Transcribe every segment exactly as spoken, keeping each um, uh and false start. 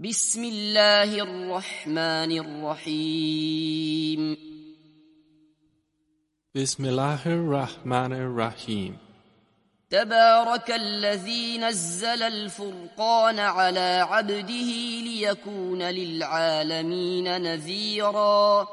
بسم الله الرحمن الرحيم بسم الله الرحمن الرحيم تبارك الذي نزل الفرقان على عبده ليكون للعالمين نذيرا.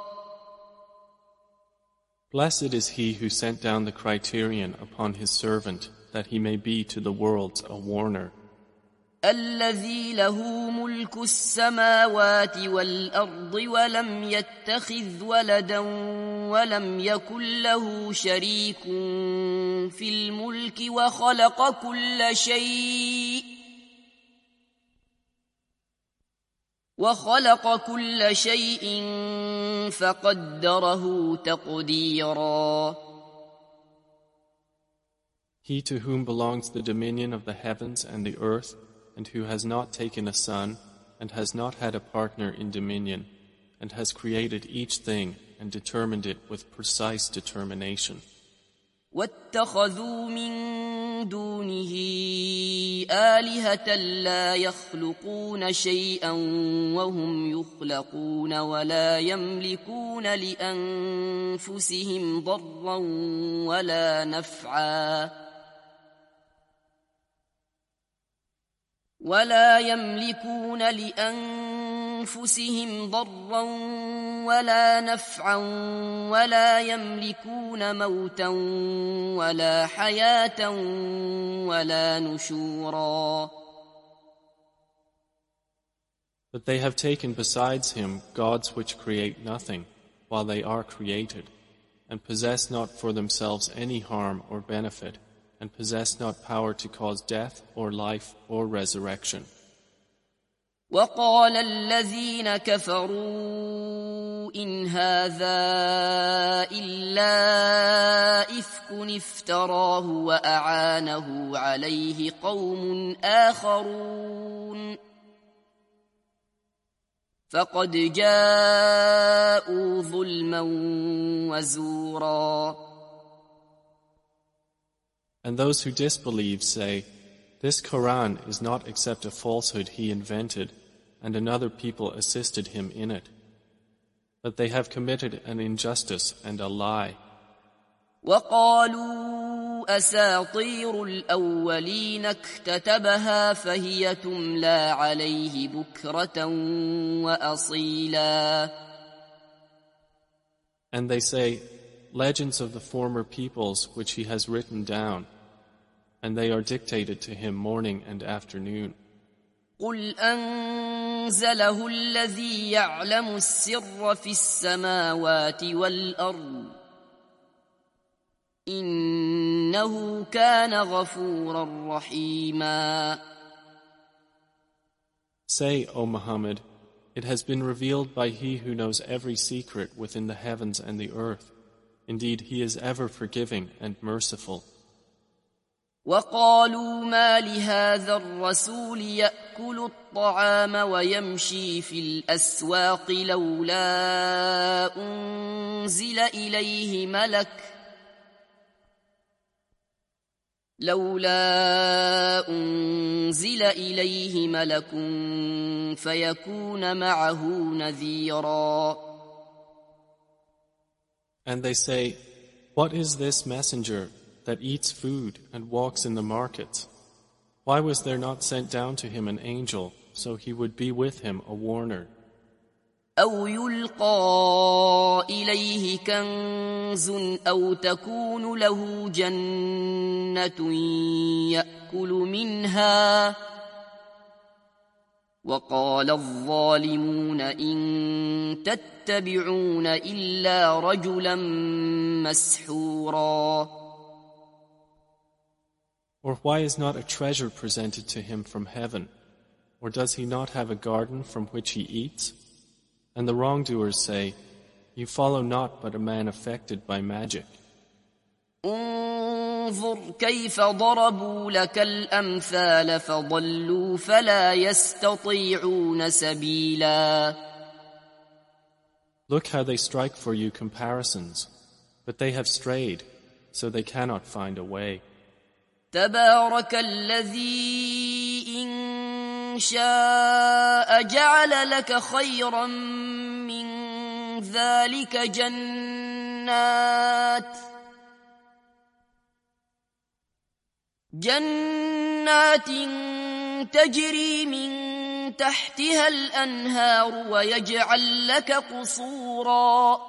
Blessed is he who sent down the criterion upon his servant, that he may be to the worlds a warner. الذي له ملك السماوات والأرض ولم يتخذ ولدا ولم يكن له شريك في الملك وخلق كل شيء وخلق كل شيء فقدره تقديرا. He to whom belongs the dominion of the heavens and the earth, and who has not taken a son, and has not had a partner in dominion, and has created each thing and determined it with precise determination. واتخذوا من دونه آلهة لا يخلقون شيئا وهم يخلقون ولا يملكون لأنفسهم ضرا ولا نفعا ولا يملكون لأنفسهم ضرا ولا نفعا ولا يملكون موتا ولا حياة ولا نشورا. But they have taken besides him gods which create nothing, while they are created, and possess not for themselves any harm or benefit, and possess not power to cause death or life or resurrection. وقال الذين كفروا إن هذا إلا إفك افتراه وأعانه عليه قوم آخرون فقد جاءوا ظلما وزورا. And those who disbelieve say, this Quran is not except a falsehood he invented, and another people assisted him in it. But they have committed an injustice and a lie. وقالوا أساطير الأولين اكتتبها فهي تملى عليه بكرة وأصيلا. And they say, legends of the former peoples which he has written down, and they are dictated to him morning and afternoon. قل أنزله الذي يعلم السر في السماوات والأرض إنه كان غفورا رحيما. Say, O Muhammad, it has been revealed by he who knows every secret within the heavens and the earth. Indeed, he is ever forgiving and merciful. وقالوا ما لهذا الرسول يأكل الطعام ويمشي في الأسواق لولا أنزل إليه ملك لولا أنزل إليه ملك فيكون معه نذيرا. And they say, what is this messenger that eats food and walks in the markets? Why was there not sent down to him an angel, so he would be with him a warner? أو يلقى إليه كنز أو تكون له جنة يأكل منها وقال الظالمون إن تتبعون إلا رجلا مسحورا. Or why is not a treasure presented to him from heaven? Or does he not have a garden from which he eats? And the wrongdoers say, you follow not but a man affected by magic. انظر كيف ضربوا لك الأمثال فضلوا فلا يستطيعون سبيلا. Look how they strike for you comparisons, but they have strayed, so they cannot find a way. تبارك الذي إن شاء جعل لك خيرا من ذلك جنات جنات تجري من تحتها الأنهار ويجعل لك قصورا.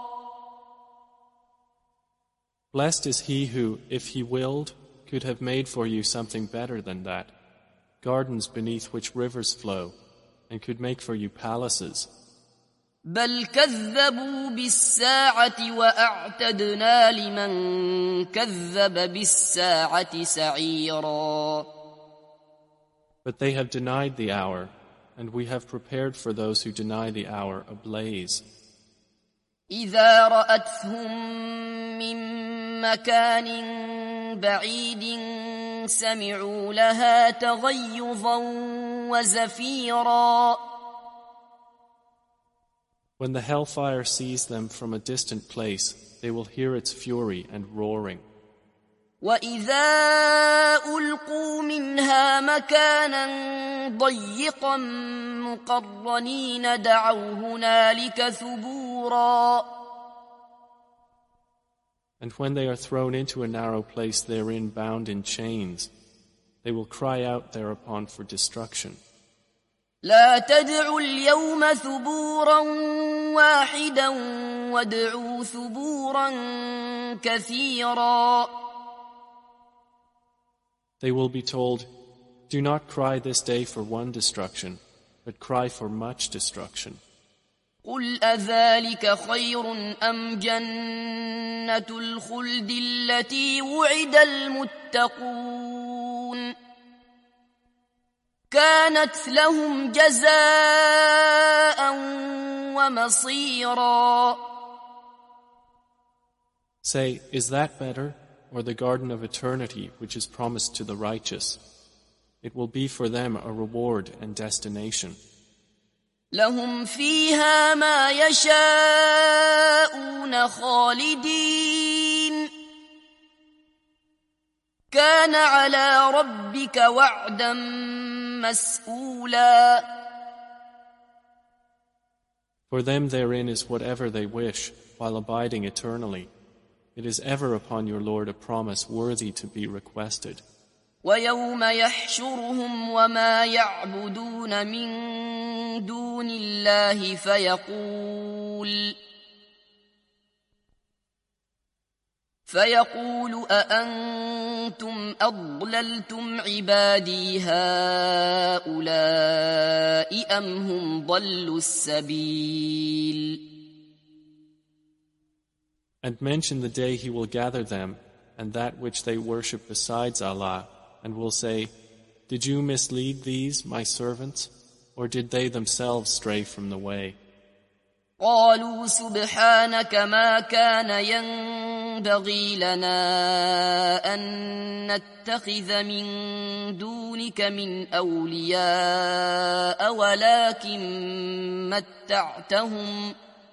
Blessed is he who, if he willed, could have made for you something better than that, gardens beneath which rivers flow, and could make for you palaces. بل كذبوا بالساعة وأعتدنا لمن كذب بالساعة سعيرا. But they have denied the hour, and we have prepared for those who deny the hour a blaze. إذا رأتهم من مكان بعيد سمعوا لها تغيظا وزفيرا. When the hellfire sees them from a distant place, they will hear its fury and roaring. وَإِذَا أُلْقُوا مِنْهَا مَكَانًا ضَيِّقًا مُقَرَّنِينَ دَعَوْا هُنَالِكَ ثُبُورًا. And when they are thrown into a narrow place therein bound in chains, they will cry out thereupon for destruction. لا تدعوا اليوم ثبورا واحدا وادعوا ثبورا كثيرا. They will be told, do not cry this day for one destruction, but cry for much destruction. قل أذلك خير أم جنة الخلد التي وعد المتقون كانت لهم جزاء ومصيرا. Say, is that better, or the garden of eternity which is promised to the righteous? It will be for them a reward and destination. لهم فيها ما يشاءون خالدين كان على ربك وعدا مسئولا. For them therein is whatever they wish, while abiding eternally. It is ever upon your Lord a promise worthy to be requested. وَيَوْمَ يَحْشُرُهُمْ وَمَا يَعْبُدُونَ مِن دُونِ اللَّهِ فَيَقُولُ فَيَقُولُ أَأَنْتُمْ أَضْلَلْتُمْ عِبَادِي هَؤُلَاءِ أَمْ هُمْ ضَلُّوا السَّبِيلَ. And mention the day he will gather them and that which they worship besides Allah, and will say, did you mislead these, my servants, or did they themselves stray from the way? قالوا سبحانك ما كان ينبغي لنا أن نتخذ من دونك من أولياء ولكن متعتهم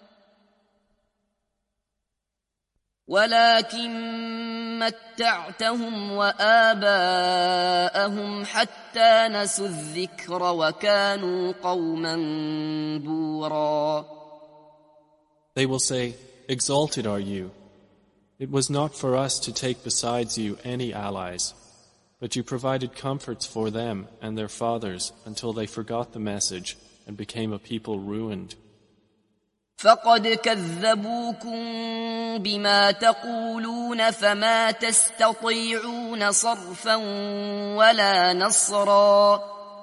ولكن متعتهم وآباءهم حتى نسوا الذكر وكانوا قوما بورا. They will say, exalted are you. It was not for us to take besides you any allies, but you provided comforts for them and their fathers until they forgot the message and became a people ruined. فقد كذبوكم بما تقولون فما تستطيعون صرفا ولا نصرا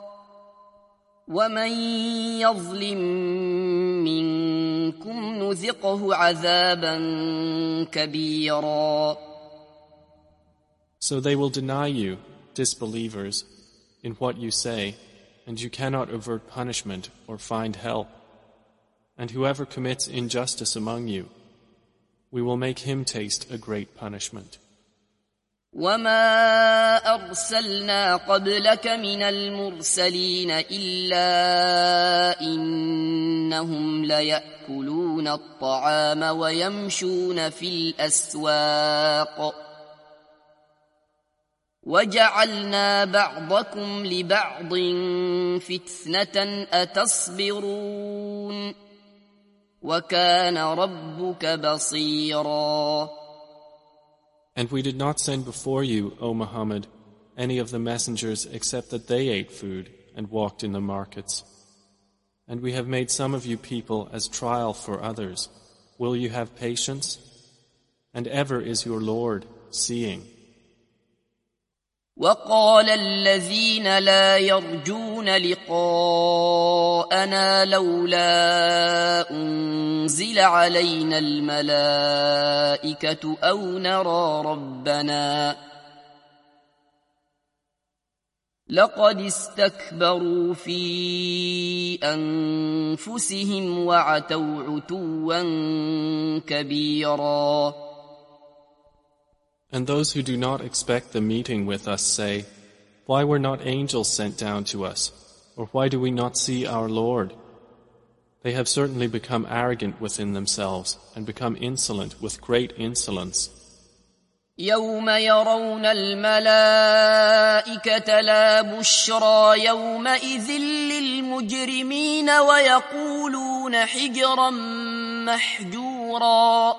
ومن يظلم منكم نذقه عذابا كبيرا. So they will deny you, disbelievers, in what you say, and you cannot avert punishment or find help. And whoever commits injustice among you, we will make him taste a great punishment. وَمَا أَرْسَلْنَا قَبْلَكَ مِنَ الْمُرْسَلِينَ إِلَّا إِنَّهُمْ لَيَأْكُلُونَ الطَّعَامَ وَيَمْشُونَ فِي الْأَسْوَاقِ وجعلنا بعضكم لبعض فتنة أتصبرون وكان ربك بصيرا. And we did not send before you, O Muhammad, any of the messengers except that they ate food and walked in the markets. And we have made some of you people as trial for others. Will you have patience? And ever is your Lord seeing. وقال الذين لا يرجون لقاءنا لولا أنزل علينا الملائكة أو نرى ربنا لقد استكبروا في أنفسهم وعتوا عتوا كبيرا. And those who do not expect the meeting with us say, why were not angels sent down to us? Or why do we not see our Lord? They have certainly become arrogant within themselves and become insolent with great insolence. يوم يرون الملائكة لا بشرى يومئذ للمجرمين ويقولون حجرا محجورا.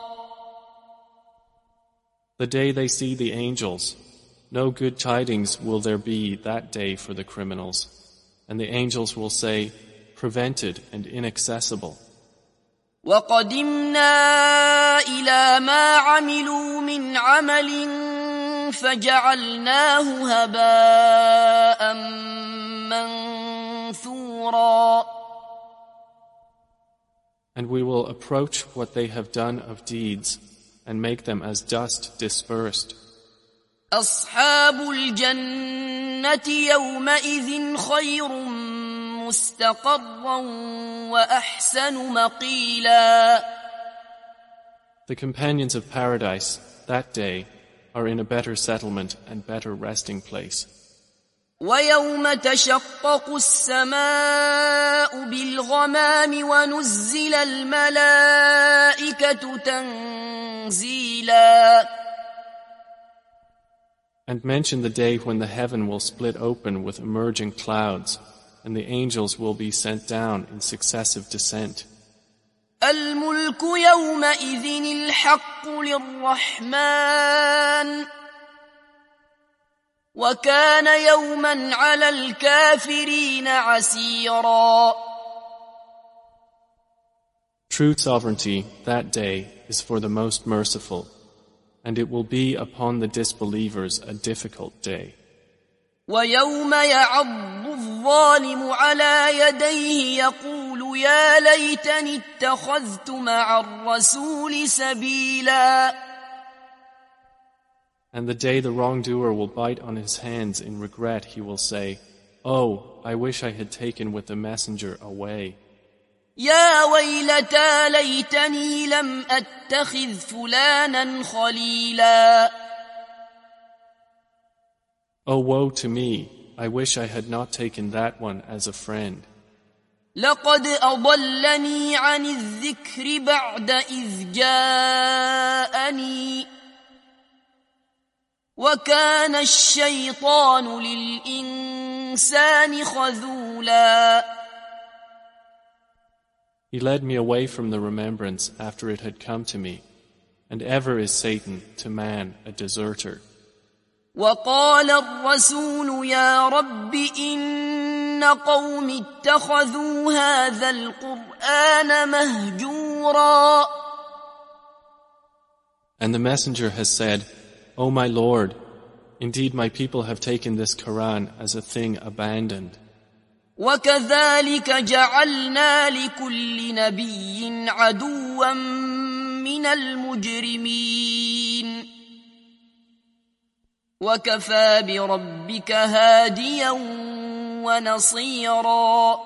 The day they see the angels, no good tidings will there be that day for the criminals, and the angels will say, prevented and inaccessible. وَقَدِمْنَا إِلَى مَا عَمِلُوا مِنْ عَمَلٍ فَجَعَلْنَاهُ هَبَاءً مَنْثُورًا. And we will approach what they have done of deeds and make them as dust dispersed. أصحاب الجنة يومئذ خير مستقرا وأحسن مقيلا. The companions of paradise that day are in a better settlement and better resting place. ويوم تشقق السماء بالغمام ونزل الملائكة تنزيلا. And mention the day when the heaven will split open with emerging clouds, and the angels will be sent down in successive descent. الملك يومئذ الحق للرحمن وكان يوما على الكافرين عسيرا. True sovereignty that day is for the most merciful, and it will be upon the disbelievers a difficult day. ويوم يعض الظالم على يديه يقول يا ليتني اتخذت مع الرسول سبيلا. And the day the wrongdoer will bite on his hands in regret, he will say, oh, I wish I had taken with the messenger a way. يا ويلتى ليتني لم أتخذ فلانا خليلا. Oh, woe to me, I wish I had not taken that one as a friend. لقد أضلني عن الذكر بعد إذ جاءني وكان الشيطان للإنسان خذولا. He led me away from the remembrance after it had come to me, and ever is Satan to man a deserter. وقال الرسول يا رب إن قوم اتخذوا هذا القرآن مهجورا. And the messenger has said, O my Lord, indeed my people have taken this Quran as a thing abandoned. وكذلك جعلنا لكل نبي عدوا من المجرمين وكفى بربك هاديا ونصيرا.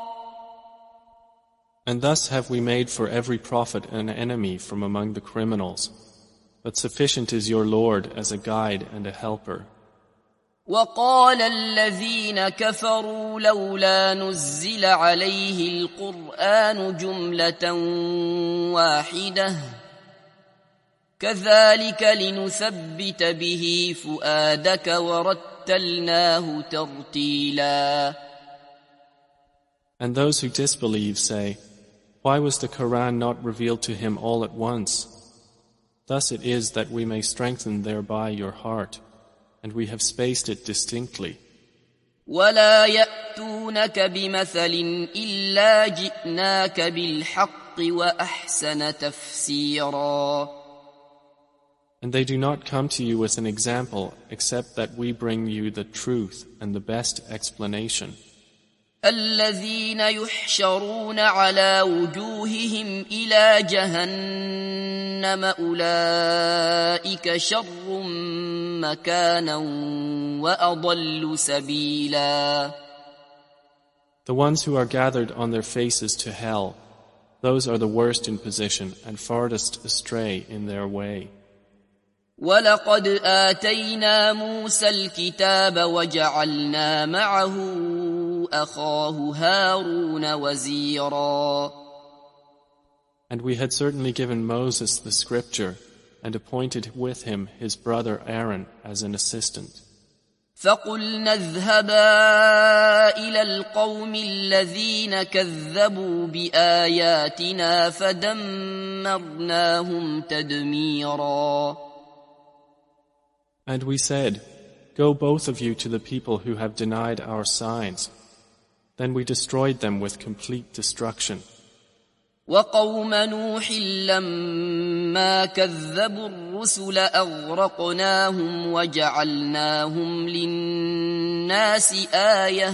And thus have we made for every prophet an enemy from among the criminals, but sufficient is your Lord as a guide and a helper. وقال الذين كفروا لولا نزل عليه القرآن جملة واحدة كذلك لنثبت به فؤادك ورتلناه وَرَتَّلْنَاهُ تَرْتِيلًا. And those who disbelieve say, why was the Quran not revealed to him all at once? Thus it is that we may strengthen thereby your heart, and we have spaced it distinctly. وَلَا يَأْتُونَكَ بِمَثَلٍ إِلَّا جِئْنَاكَ بِالْحَقِّ وَأَحْسَنَ تَفْسِيرًا. And they do not come to you with an example except that we bring you the truth and the best explanation. الذين يحشرون على وجوههم إلى جهنم أولئك شر مكانا وأضل سبيلا. The ones who are gathered on their faces to hell, those are the worst in position and farthest astray in their way. وَلَقَدْ آتَيْنَا مُوسَى الْكِتَابَ وَجَعَلْنَا مَعَهُ أَخَاهُ هَارُونَ وَزِيرًا. And we had certainly given Moses the scripture and appointed with him his brother Aaron as an assistant. فَقُلْنَا اذْهَبَا إِلَى الْقَوْمِ الَّذِينَ كَذَّبُوا بِآيَاتِنَا فَدَمَّرْنَاهُمْ تَدْمِيرًا. And we said, go both of you to the people who have denied our signs. Then we destroyed them with complete destruction. وَقَوْمَ نُوحٍ لَمَّا كَذَّبُوا الرُّسُلَ أَغْرَقْنَاهُمْ وَجَعَلْنَاهُمْ لِلنَّاسِ آيَةً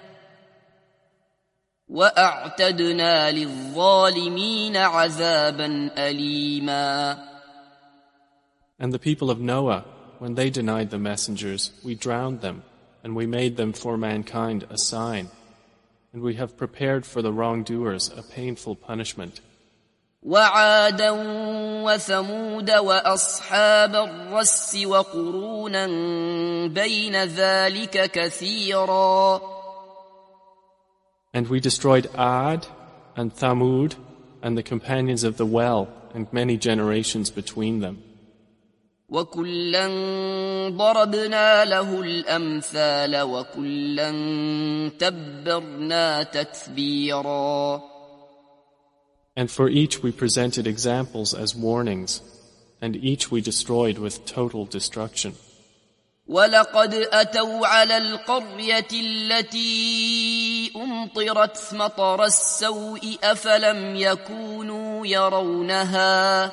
وَأَعْتَدْنَا لِلظَّالِمِينَ عَذَابًا أَلِيمًا. And the people of Noah, when they denied the messengers, we drowned them, and we made them for mankind a sign. And we have prepared for the wrongdoers a painful punishment. وَعَادًا وَثَمُودَ وَأَصْحَابَ الرَّسِّ وَقُرُونًا بَيْنَ ذَلِكَ كَثِيرًا. And we destroyed Ad and Thamud and the companions of the well and many generations between them. وَكُلًّا ضَرَبْنَا لَهُ الْأَمْثَالَ وَكُلًّا تَبَّرْنَا تَتْبِيرًا. And for each we presented examples as warnings, and each we destroyed with total destruction. وَلَقَدْ أَتَوْا عَلَى الْقَرْيَةِ الَّتِي أُمْطِرَتْ مَطَرَ السَّوْءِ أَفَلَمْ يَكُونُوا يَرَوْنَهَا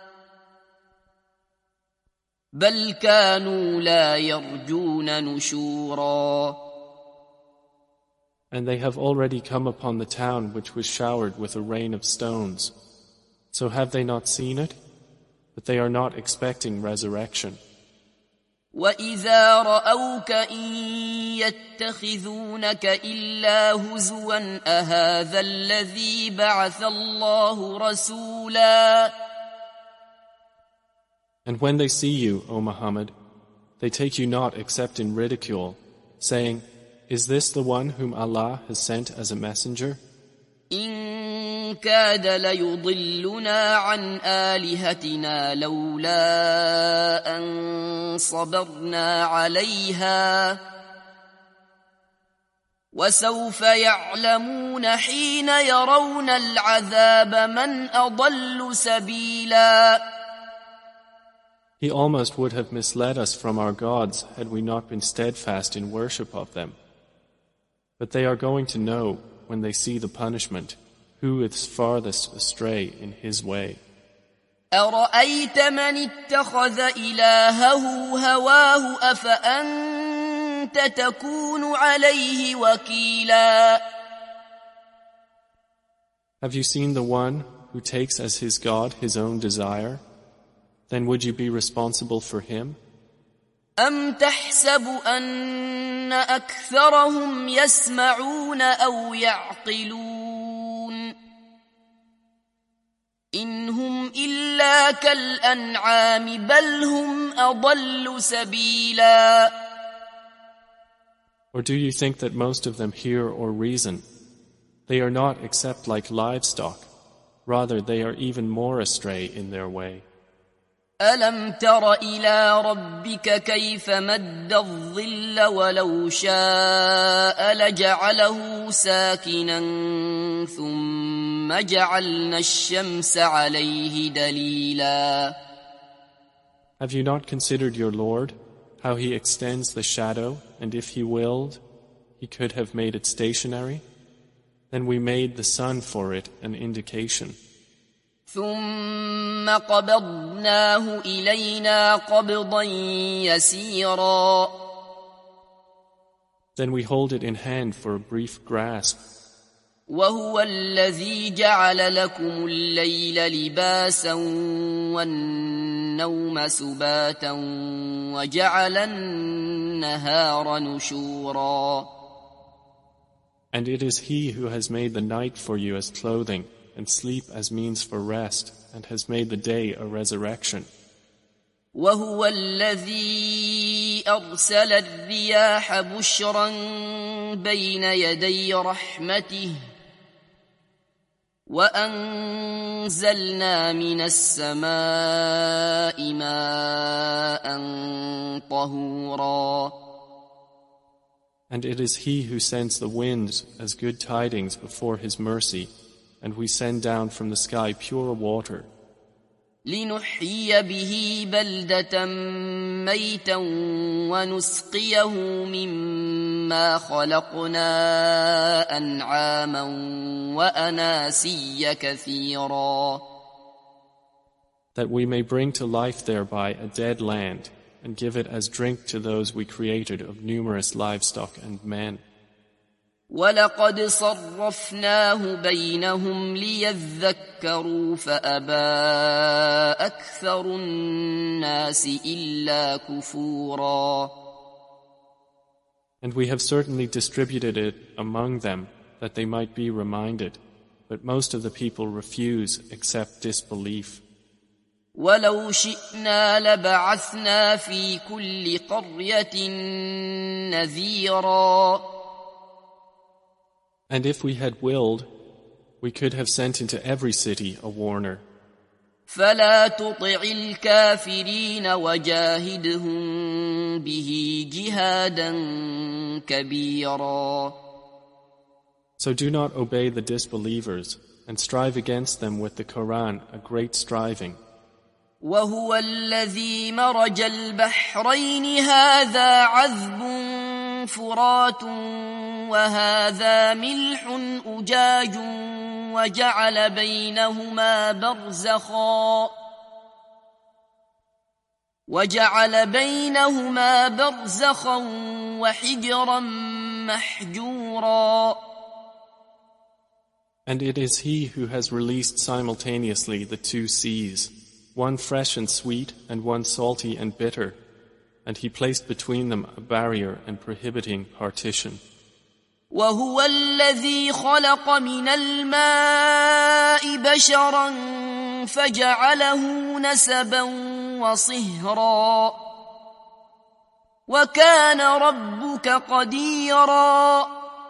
بَلْ كَانُوا لَا يَرْجُونَ نُشُورًا. And they have already come upon the town which was showered with a rain of stones. So have they not seen it? But they are not expecting resurrection. وَإِذَا رَأَوْكَ إِن يَتَّخِذُونَكَ إِلَّا هُزُوًا أَهَذَا الَّذِي بَعَثَ اللَّهُ رَسُولًا. And when they see you, O Muhammad, they take you not except in ridicule, saying, is this the one whom Allah has sent as a messenger? إِن كَادَ لَيُضِلُّنَا عَنْ آلِهَتِنَا لَوْلَا أَن صَبَرْنَا عَلَيْهَا وَسَوْفَ يَعْلَمُونَ حِينَ يَرَوْنَ الْعَذَابَ مَنْ أَضَلُّ سَبِيلًا. He almost would have misled us from our gods had we not been steadfast in worship of them. But they are going to know, when they see the punishment, who is farthest astray in his way. أَرَأَيْتَ مَنِ اتَّخَذَ إِلَهَهُ هَوَاهُ أَفَأَنْتَ تَكُونُ عَلَيْهِ وَكِيلًا. Have you seen the one who takes as his God his own desire? Then would you be responsible for him? أَمْ تَحْسَبُ أَنَّ أَكْثَرَهُمْ يَسْمَعُونَ أَوْ يَعْقِلُونَ إِنْ هُمْ إِلَّا كَالْأَنْعَامِ بَلْ هُمْ أَضَلُّ سَبِيلًا. Or do you think that most of them hear or reason? They are not except like livestock. Rather, they are even more astray in their way. ألم تر إلى ربك كيف مد الظل ولو شاء لجعله ساكنا ثم جعلنا الشمس عليه دليلا. Have you not considered your Lord, how He extends the shadow, and if He willed, He could have made it stationary? Then we made the sun for it an indication. ثم قبضناه إلينا قبضا يسيرا. Then we hold it in hand for a brief grasp. وهو الذي جعل لكم الليل لباسا والنوم سباتا وجعل النهار نشورا. And it is He who has made the night for you as clothing, and sleep as means for rest, and has made the day a resurrection. وهو الذي أرسل الرياح بشرا بين يدي رحمته وأنزلنا من السماء ماء طهورا. And it is He who sends the winds as good tidings before His mercy, and we send down from the sky pure water. لنحيي به بلدة ميتا ونسقيه مما خلقنا أنعاما وأناسيا كثيرا. That we may bring to life thereby a dead land, and give it as drink to those we created of numerous livestock and men. وَلَقَدْ صَرَّفْنَاهُ بَيْنَهُمْ لِيَذَّكَّرُوا فَأَبَى أَكْثَرُ النَّاسِ إِلَّا كُفُورًا. And we have certainly distributed it among them that they might be reminded, but most of the people refuse except disbelief. وَلَوْ شِئْنَا لَبَعَثْنَا فِي كُلِّ قَرْيَةٍ نَذِيرًا. And if we had willed, we could have sent into every city a warner. فَلَا تُطِعِ الْكَافِرِينَ وَجَاهِدْهُم بِهِ جِهَادًا كَبِيرًا. So do not obey the disbelievers, and strive against them with the Quran a great striving. وَهُوَ الَّذِي مَرَجَ الْبَحْرَيْنِ هَذَا عَذْبٌ فُرَاتٌ وَهَذَا مِلْحٌ أُجَاجٌ وَجَعَلَ بَيْنَهُمَا بَرْزَخًا وَجَعَلَ بَيْنَهُمَا بَرْزَخًا وَحِجْرًا مَحْجُورًا. And it is He who has released simultaneously the two seas, one fresh and sweet and one salty and bitter, and He placed between them a barrier and prohibiting partition. وَهُوَ الَّذِي خَلَقَ مِنَ الْمَاءِ بَشَرًا فَجَعَلَهُ نَسَبًا وَصِهْرًا وَكَانَ رَبُّكَ قَدِيرًا.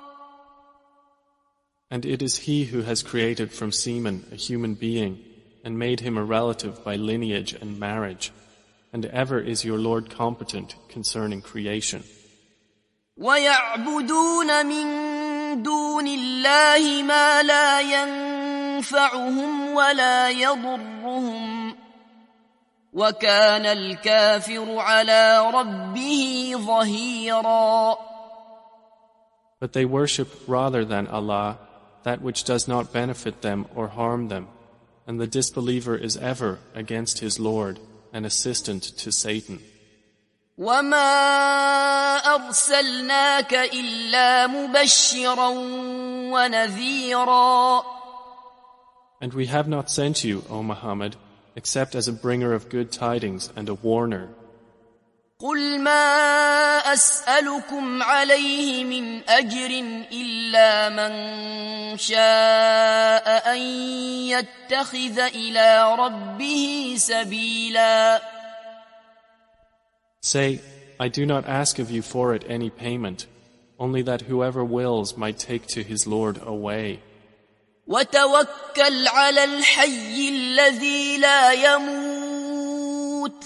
And it is He who has created from semen a human being, and made him a relative by lineage and marriage, and ever is your Lord competent concerning creation. وَيَعْبُدُونَ مِن دُونِ اللَّهِ مَا لَا يَنفَعُهُمْ وَلَا يَضُرُّهُمْ وَكَانَ الْكَافِرُ عَلَى رَبِّهِ ظَهِيرًا. But they worship rather than Allah that which does not benefit them or harm them, and the disbeliever is ever against his Lord an assistant to Satan. وَمَا أَرْسَلْنَاكَ إِلَّا مُبَشِّرًا وَنَذِيرًا. And we have not sent you, O Muhammad, except as a bringer of good tidings and a warner. قُلْ مَا أَسْأَلُكُمْ عَلَيْهِ مِنْ أَجْرٍ إِلَّا مَنْ شَاءَ أَنْ يَتَّخِذَ إِلَى رَبِّهِ سَبِيلًا. Say, I do not ask of you for it any payment, only that whoever wills might take to his Lord a way. وَتَوَكَّلْ عَلَى الْحَيِّ الَّذِي لَا يَمُوتُ القنوت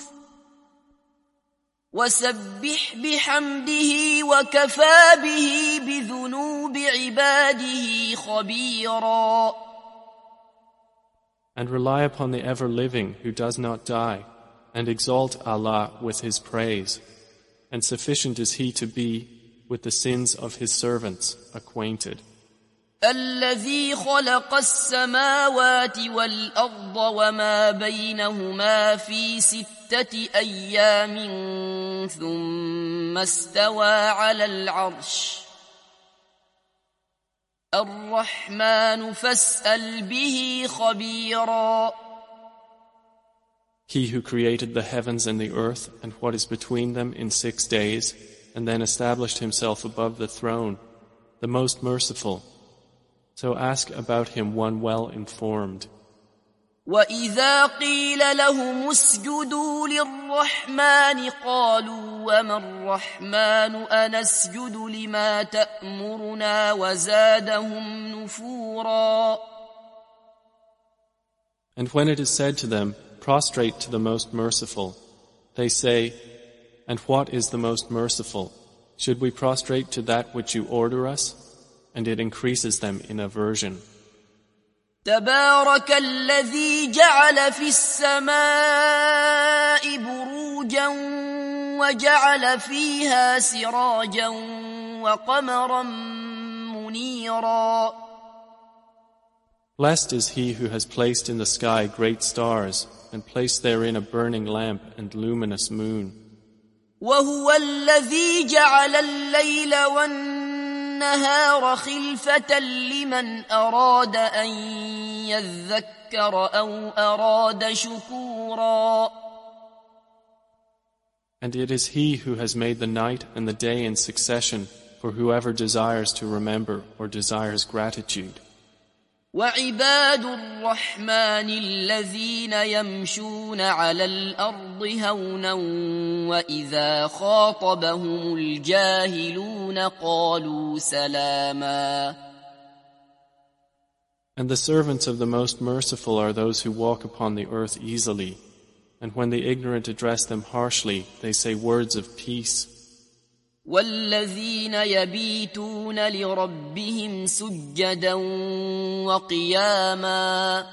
وسبح بحمده وكفى به بذنوب عباده خبيرا. And rely upon the ever-living who does not die, and exalt Allah with His praise. And sufficient is He to be, with the sins of His servants, acquainted. الذي خلق السماوات والأرض وما بينهما في ستة أيام ثم استوى على العرش الرحمن فاسأل به خبيرا. He who created the heavens and the earth and what is between them in six days, and then established Himself above the throne, the most merciful. So ask about Him one well informed. وَإِذَا قِيلَ لَهُمُ اسْجُدُوا لِلرَّحْمَنِ قَالُوا وَمَا الرَّحْمَنُ أَنَسْجُدُ لِمَا تَأْمُرُنَا وَزَادَهُمْ نُفُورًا. And when it is said to them, prostrate to the most merciful, they say, and what is the most merciful? Should we prostrate to that which you order us? And it increases them in aversion. تبارك الذي جعل في السماء بروجا وجعل فيها سراجا وقمرا منيرا. Blessed is He who has placed in the sky great stars and placed therein a burning lamp and luminous moon. وهو الذي جعل الليل والنهار خلفة لمن أراد أن يذكر أو أراد شكورا. And it is He who has made the night and the day in succession for whoever desires to remember or desires gratitude. وعباد الرحمن الذين يمشون على الأرض هونا وإذا خاطبهم الجاهلون قالوا سلاما. And the servants of the Most Merciful are those who walk upon the earth easily, and when the ignorant address them harshly, they say words of peace. والذين يبيتون لربهم سجدا وقياما.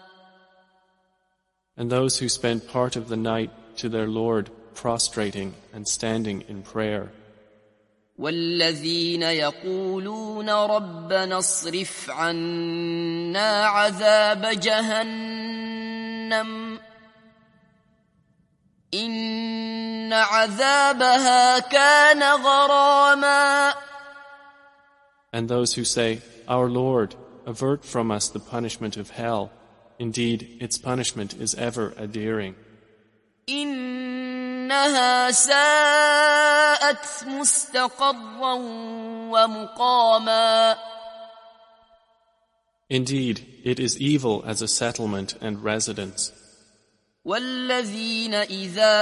And those who spend part of the night to their Lord prostrating and standing in prayer. والذين يقولون ربنا اصرف عنا عذاب جهنم إن عذابها كان غراما. And those who say, Our Lord, avert from us the punishment of hell. Indeed, its punishment is ever adhering. إنها ساءت مستقرا ومقاما. Indeed, it is evil as a settlement and residence. والذين إذا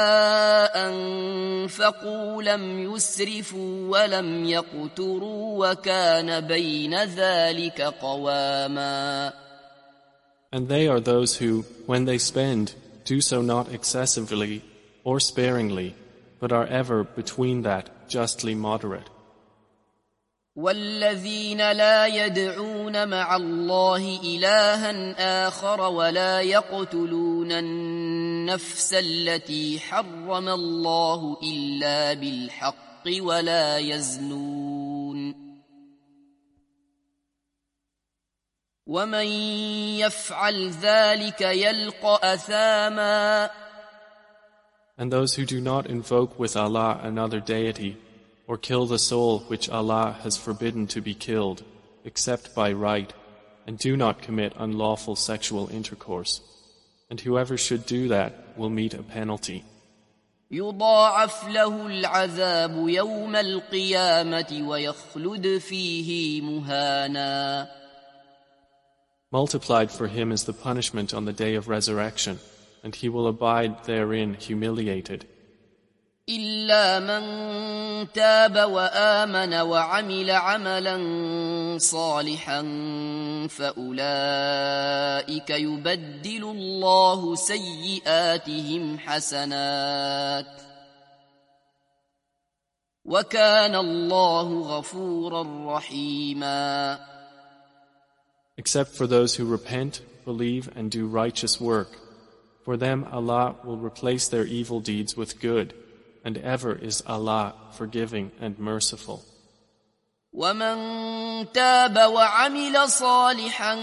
أنفقوا لم يسرفوا ولم يقتروا وكان بين ذلك قواما. And they are those who, when they spend, do so not excessively or sparingly, but are ever between that, justly moderate. والذين لا يدعون مع الله إلها آخر ولا يقتلون النفس التي حرم الله إلا بالحق ولا يزنون ومن يفعل ذلك يلقى أثاما. And those who do not invoke with Allah another deity, or kill the soul which Allah has forbidden to be killed, except by right, and do not commit unlawful sexual intercourse. And whoever should do that will meet a penalty. يضاعف له العذاب يوم القيامة ويخلد فيه مهانا. Multiplied for him is the punishment on the day of resurrection, and he will abide therein humiliated. إلا إلا من تاب وآمن وعمل عملا صالحا فأولئك يبدل الله سيئاتهم حسنات وكان الله غفورا رحيما. Except for those who repent, believe, and do righteous work. For them Allah will replace their evil deeds with good, and ever is Allah forgiving and merciful. وَمَن تَابَ وَعَمِلَ صَالِحًا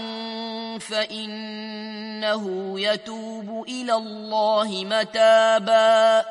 فَإِنَّهُ يَتُوبُ إِلَى اللَّهِ مَتَابًا.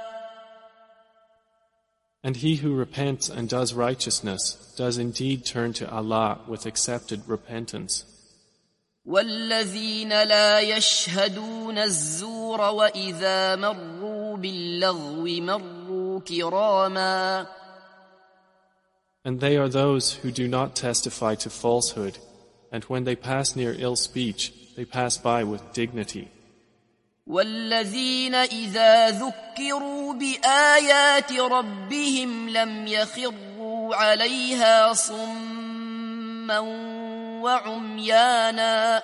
And he who repents and does righteousness does indeed turn to Allah with accepted repentance. وَالَّذِينَ لَا يَشْهَدُونَ الزُّورَ وَإِذَا مَرُّوا بِاللَّغْوِ مَرُّوا كِرَامًا. And they are those who do not testify to falsehood, and when they pass near ill speech, they pass by with dignity. وَالَّذِينَ إِذَا ذُكِّرُوا بِآيَاتِ رَبِّهِمْ لَمْ يَخِرُّوا عَلَيْهَا صُمًّا وَعُمْيَانًا.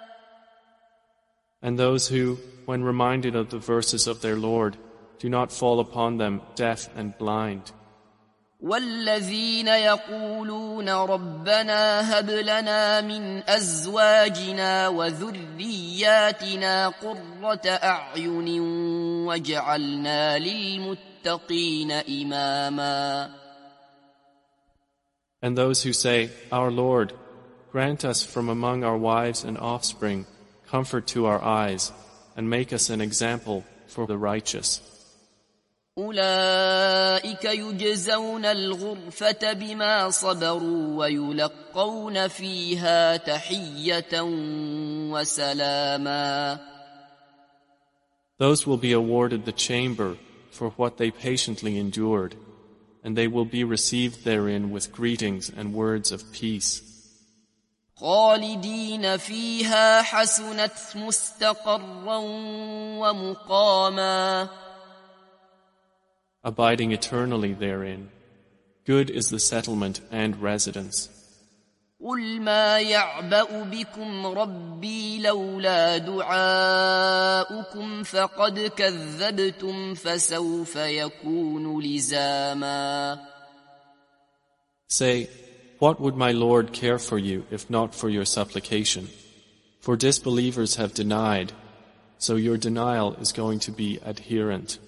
And those who, when reminded of the verses of their Lord, do not fall upon them deaf and blind. وَالَّذِينَ يَقُولُونَ رَبَّنَا هَبْ لَنَا مِنْ أَزْوَاجِنَا وَذُرِّيَّاتِنَا قُرَّةَ أَعْيُنٍ وَاجْعَلْنَا لِلْمُتَّقِينَ إِمَامًا. And those who say, Our Lord, grant us from among our wives and offspring comfort to our eyes, and make us an example for the righteous. أولئك يجزون الغرفة بما صبروا ويلقون فيها تحية وسلاما. Those will be awarded the chamber for what they patiently endured, and they will be received therein with greetings and words of peace. خالدين فيها حسنت مستقرا ومقاما. Abiding eternally therein. Good is the settlement and residence. قل ما يعبأ بكم ربي لولا دعاؤكم فقد كذبتم فسوف يكون لزاما. Say, what would my Lord care for you if not for your supplication? For disbelievers have denied, so your denial is going to be adherent.